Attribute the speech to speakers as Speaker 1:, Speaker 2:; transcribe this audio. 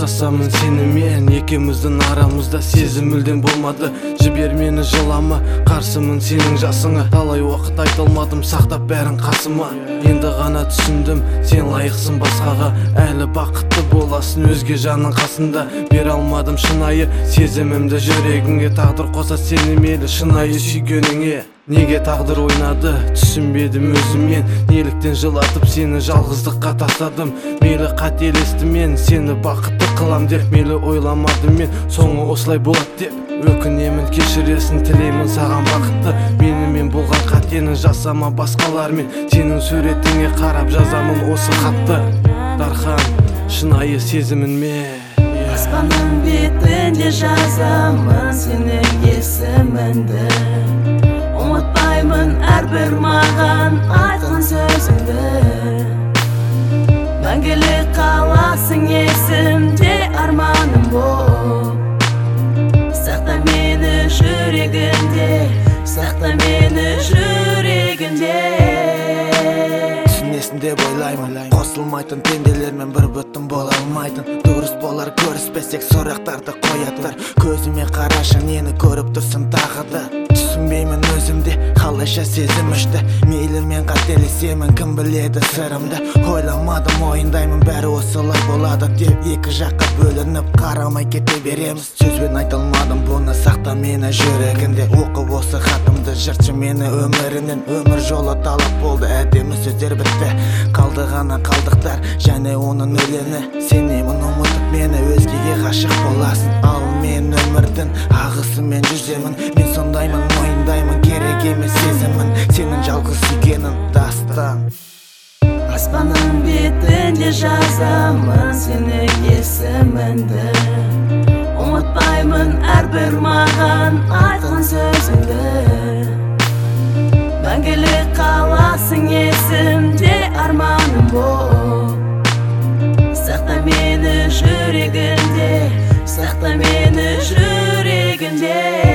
Speaker 1: Қоштасамын сенімен, екеуміздің арамызда сезім мүлдем болмады. Жібер мені жылама, қарсымын сенің жасыңа. Талай уақыт айта алмадым, сақтап бәрін қасыма. Енді ғана түсіндім, сен лайықсың басқаға. Әлі бақытты боласың өзге жанның қасында. Бере алмадым шынайы сезімімді жүрегіңе. Тағдыр қоса сені мейлі шынайы сүйгеніңе. Неге тағдыр ойнады, түсінбедім өзімен. Неліктен жылатып сені жалғыздыққа тастадым. Мейлі қателестім мен, сені бақытты қылам деп. Мейлі ойламадым мен, соңы осылай болады деп. Өкінемін, кешіресің, тілеймін саған бақытты. Менімен болған қатені жасама басқалармен. Сенің суретіңе қарап жазамын осы хатты. Дархан, шынайы сезімінмен.
Speaker 2: Аспанның бетінде жазамын сенің есіміңді. Ұмытпаймын әрбір маған айтқан сөзіңді. Мәңгілік қаласың есімде арманым бол. Сақта мені жүрегіңде, сақта мені жүрегіңде.
Speaker 3: Түсінесің деп ойлаймын, қосылмайтын пенделермен бір бүтін бола алмайтын. Дұрыс болар көріспесек сұрақтарды қоятыр. Көзіме қарашы, нені көріп тұрсың тағы да. Түсінбеймін өзімде, қалайша сезім ішті. Мейлі мен қателесемін, кім біледі сырымды. Ойламадым, ойындаймын, бәрі осылай болады деп. Екі жаққа бөлініп, қарамай кете береміз. Сөзбен айта алмадым, бұны сақта мені жүрегінде. Оқып осы хатымды, жыртшы мені өмірінен. Өмір жолы талап болды, әдемі сөздер бітті. Қалды ғана қалдықтар, және оның өлені. Сенемін ұмытып мені, өзгеге ғашық боласың. Ал мен өмірдің ағысымен жүземін. Мен сондаймын, мойындаймын, керек емес сезімін. Сенің жалғыз сүйгенің дастан.
Speaker 2: Аспанның бетінде жазамын сенің есіміңді. Ұмытпаймын әрбір маған айтқан сөзіңді. Мәңгілік қаласың есімде арманым бол. Сақта мені жүрегіңде, сақта мені жүрегіңде.